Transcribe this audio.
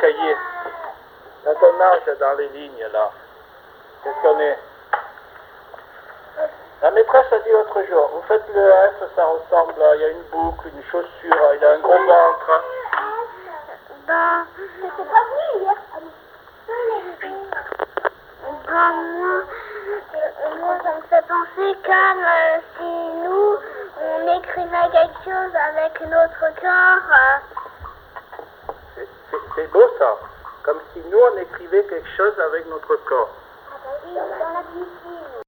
cahier. Quand on nage dans les lignes, là, qu'est-ce qu'on est? La maîtresse a dit l'autre jour, vous faites le F, ça ressemble, il y a une boucle, une chaussure, il a un gros ventre. C'était pas vrai hier. Moi, ça me fait penser comme si nous, on écrivait quelque chose avec notre corps. C'est beau ça, comme si nous on écrivait quelque chose avec notre corps. Dans la piscine.